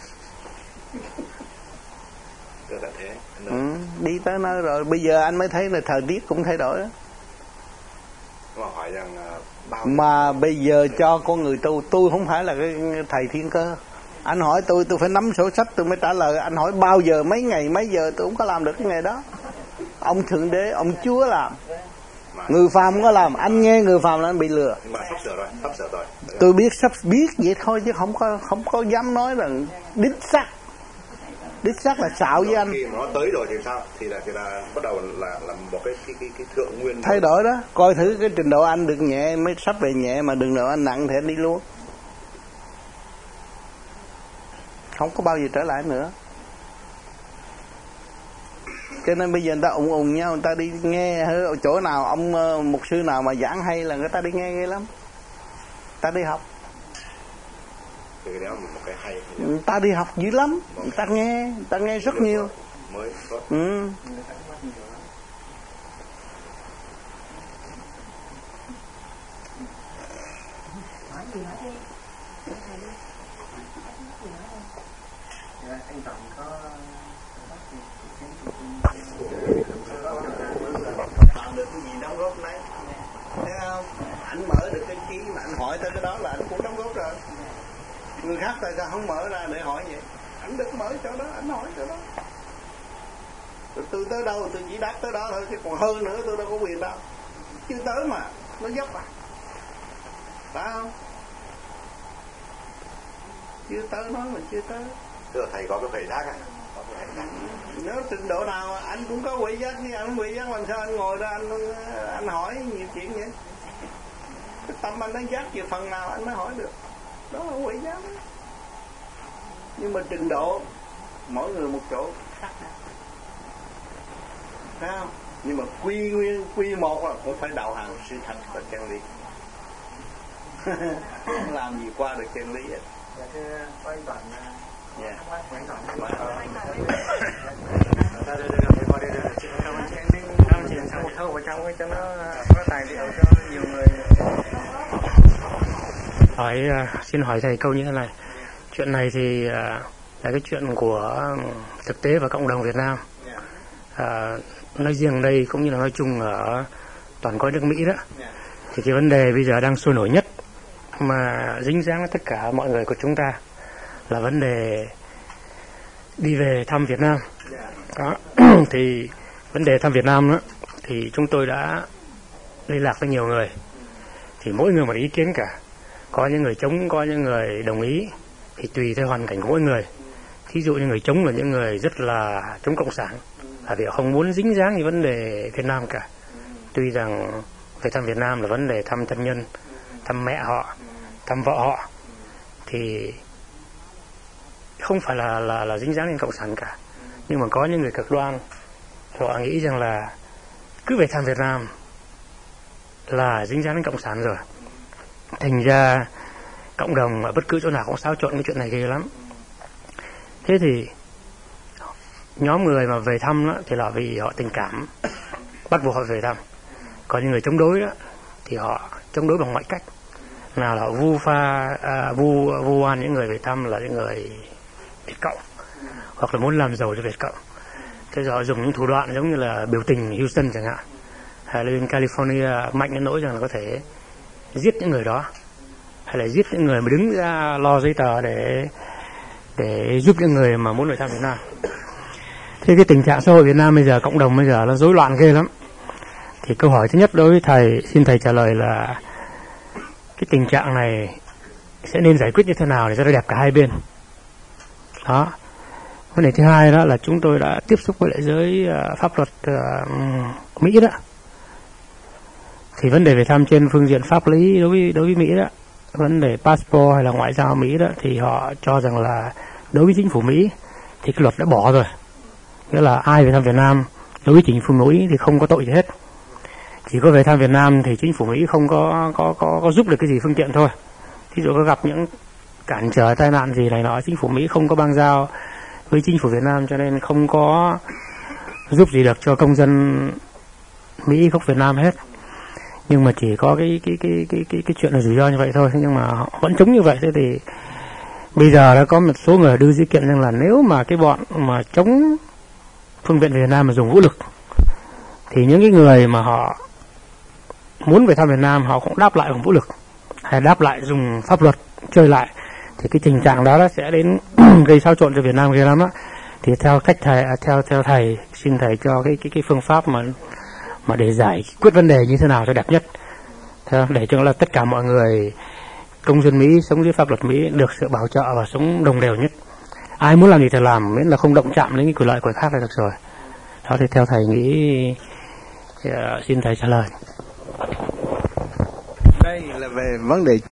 Thế. Đi tới nơi rồi, bây giờ anh mới thấy là thời tiết cũng thay đổi đó. Mà hỏi rằng mà bây giờ cho con người tôi không phải là cái thầy thiên cơ. Anh hỏi tôi phải nắm sổ sách tôi mới trả lời. Anh hỏi bao giờ, mấy ngày, mấy giờ, tôi không có làm được cái nghề đó. Ông Thượng Đế, ông Chúa làm. Người phàm không có làm. Anh nghe người phàm là anh bị lừa. Nhưng mà sắp sửa rồi. Tôi biết, sắp biết vậy thôi, chứ không có dám nói là đích xác. Đích xác là xạo với anh. Khi mà nó tới rồi thì sao? Thì là bắt đầu là một cái thượng nguyên thay đổi đó. Coi thử cái trình độ anh được nhẹ mới sắp về nhẹ, mà đừng nào anh nặng thì anh đi luôn. Không có bao giờ trở lại nữa. Cho nên bây giờ người ta ùng nhau, người ta đi nghe ở chỗ nào ông mục sư nào mà giảng hay là người ta đi nghe ghê lắm. Ta đi học. Thì cái đó một cái hay. Người ta đi học dữ lắm. Người ta nghe rất nhiều. Mới tốt. Anh Tổng có làm được cái gì đóng góp đấy, thấy không? Anh mở được cái trí mà anh hỏi tới cái đó là anh cũng đóng góp rồi. Người khác tại sao không mở ra để hỏi vậy? Anh được mở chỗ đó, anh hỏi chỗ đó. Rồi tôi tới đâu tôi chỉ đáp tới đó thôi, chứ còn hơn nữa tôi đâu có quyền đâu. Chưa tới mà nó dốc à, phải không? Chưa tới nói mà chưa tới. Tức là thầy có cái huệ giác à? Nếu trình độ nào anh cũng có huệ giác, nhưng anh huệ giác làm sao anh ngồi ra anh hỏi nhiều chuyện vậy? Cái tâm anh nó giác về phần nào anh mới hỏi được. Đó là huệ giác đó. Nhưng mà trình độ mỗi người một chỗ khác nhau, thấy không? Nhưng mà quy một là cũng phải đạo hàng sự thật và chân lý. Không làm gì qua được chân lý vậy. Dạ thưa anh Toàn. Dạ. Anh Toàn. Cảm ơn chị một thâu vào trong cho nó có tài liệu cho nhiều người. Xin hỏi thầy câu như thế này. Chuyện này thì là cái chuyện của thực tế và cộng đồng Việt Nam. Nói riêng đây cũng như là nói chung ở toàn cõi nước Mỹ đó. Thì cái vấn đề bây giờ đang sôi nổi nhất mà dính dáng tất cả mọi người của chúng ta là vấn đề đi về thăm Việt Nam. Đó. Thì vấn đề thăm Việt Nam đó, thì chúng tôi đã liên lạc với nhiều người. Thì mỗi người một ý kiến cả. Có những người chống, có những người đồng ý. Thì tùy theo hoàn cảnh của mỗi người. Thí dụ như người chống là những người rất là chống cộng sản, là vì họ không muốn dính dáng như vấn đề Việt Nam cả. Tuy rằng về thăm Việt Nam là vấn đề thăm thân nhân, thăm mẹ họ, thăm vợ họ, thì không phải là dính dáng đến cộng sản cả. Nhưng mà có những người cực đoan, họ nghĩ rằng là cứ về thăm Việt Nam là dính dáng đến cộng sản rồi. Thành ra cộng đồng ở bất cứ chỗ nào cũng xáo trộn cái chuyện này ghê lắm. Thế thì nhóm người mà về thăm đó, thì là vì họ tình cảm bắt buộc họ về thăm. Còn những người chống đối đó, thì họ chống đối bằng mọi cách, nào là vu oan những người về thăm là những người Việt Cộng, hoặc là muốn làm giàu cho Việt Cộng. Thế rồi họ dùng những thủ đoạn giống như là biểu tình Houston chẳng hạn, hay là bên California mạnh đến nỗi rằng là có thể giết những người đó, hay là giết những người mà đứng ra lo giấy tờ để giúp những người mà muốn về thăm Việt Nam. Thế cái tình trạng xã hội Việt Nam bây giờ, cộng đồng bây giờ nó rối loạn ghê lắm. Thì câu hỏi thứ nhất đối với thầy, xin thầy trả lời là cái tình trạng này sẽ nên giải quyết như thế nào để cho nó đẹp cả hai bên. Đó. Vấn đề thứ hai đó là chúng tôi đã tiếp xúc với lại giới pháp luật Mỹ đó. Thì vấn đề về thăm trên phương diện pháp lý đối với Mỹ đó, vấn đề passport hay là ngoại giao Mỹ đó, thì họ cho rằng là đối với chính phủ Mỹ thì cái luật đã bỏ rồi. Nghĩa là ai về thăm Việt Nam đối với chính phủ Mỹ thì không có tội gì hết. Chỉ có về thăm Việt Nam thì chính phủ Mỹ không có giúp được cái gì phương tiện thôi. Ví dụ có gặp những cản trở tai nạn gì này nọ, chính phủ Mỹ không có bang giao với chính phủ Việt Nam, cho nên không có giúp gì được cho công dân Mỹ gốc Việt Nam hết. Nhưng mà chỉ có cái chuyện là rủi ro như vậy thôi, nhưng mà họ vẫn chống như vậy. Thế thì bây giờ đã có một số người đưa dữ kiện rằng là nếu mà cái bọn mà chống phương viện Việt Nam mà dùng vũ lực thì những cái người mà họ muốn về thăm Việt Nam họ cũng đáp lại bằng vũ lực, hay đáp lại dùng pháp luật chơi lại, thì cái tình trạng đó sẽ đến gây xáo trộn cho Việt Nam ghê lắm á. Thì theo cách thầy, theo thầy, xin thầy cho cái phương pháp mà để giải quyết vấn đề như thế nào cho đẹp nhất, để cho là tất cả mọi người công dân Mỹ sống dưới pháp luật Mỹ được sự bảo trợ và sống đồng đều nhất. Ai muốn làm gì thì làm, miễn là không động chạm đến cái quyền lợi của người khác là được rồi. Đó thì theo thầy nghĩ, xin thầy trả lời. Đây là về vấn đề